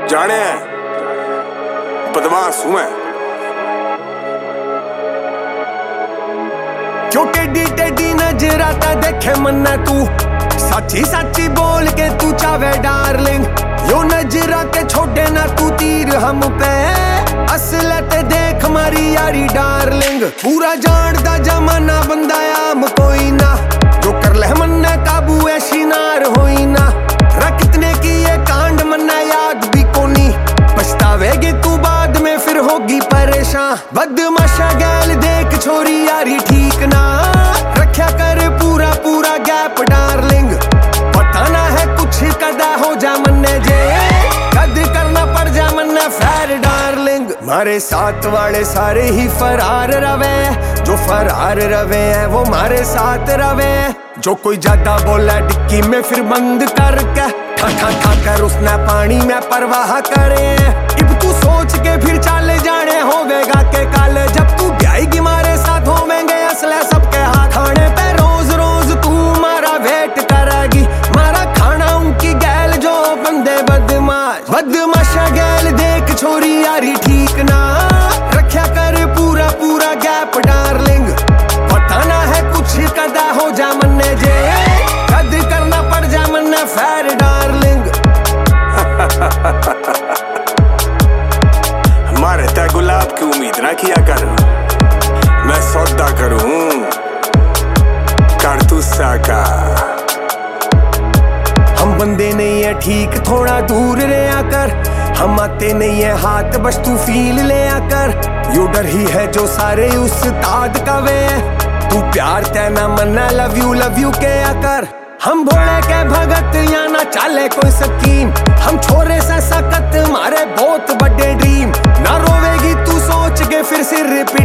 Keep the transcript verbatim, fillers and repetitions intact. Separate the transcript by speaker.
Speaker 1: जाने बदमाश हूं मैं।
Speaker 2: क्यों टेढ़ी टेढ़ी नजराता देखे मन्ना तू, सच्ची सच्ची बोल के तू चावे डार्लिंग। यो नजरा के छोड़े ना तू तीर हम पे, असल ते देख मारी यारी डार्लिंग। पूरा जानदा जमाना बंदा आम कोई ना, जो कर ले मन्ना काबू ऐसी नार होई ना। रख कितने की ये कांड मन्ना याद भी कोनी, पछतावेगी तू बाद में फिर होगी परेशान। बदमाशा गैल देख छोरी यारी ठीक ना, रखा कर पूरा पूरा गैप डार्लिंग। पता ना है कुछ कदा हो जा मन्ने जे, कद करना पड़ जा मन्ना फैर डार्लिंग। मारे साथ वाले सारे ही फरार रवे, जो फरार रवे है वो मारे साथ रवे। जो कोई ज्यादा बोला डिक्की में फिर बंद करके, ठा ठा ठा कर उसने पानी में परवाह करे। इब तू सोच के फिर चाले जाने होवेगा के कल, जब तू ब्याएगी मारे साथ होवेंगे असले सबके हाथ। खाने पे रोज रोज तू मारा वेट करेगी, मारा खाना उनकी गैल जो बंदे बदमाश। बदमाशा गैल देख छोरी यारी ठीक ना, रखा कर पूरा पूरा गैप डार्लिंग। पता ना है कुछ कदा हो जा मन्ने जे, कद करना पड़ जा मन्ने फैर डार्लिंग।
Speaker 1: हमारे तय गुलाब की उम्मीद ना किया कर, मैं सौदा करूं कारतूसा का।
Speaker 2: हम बंदे नहीं है ठीक थोड़ा दूर रहा कर, हम आते नहीं है हाथ बस तू फील ले आकर। यो डर ही है जो सारे उस्ताद का वे, तू प्यार ते ना मन्ना लव यू लव यू के आकर। हम भोले के भगत या ना चाले कोई स्कीम, हम छोरे से सकत मारे बहुत बड़े ड्रीम। ना रोवेगी तू सोच के फिर सिर पे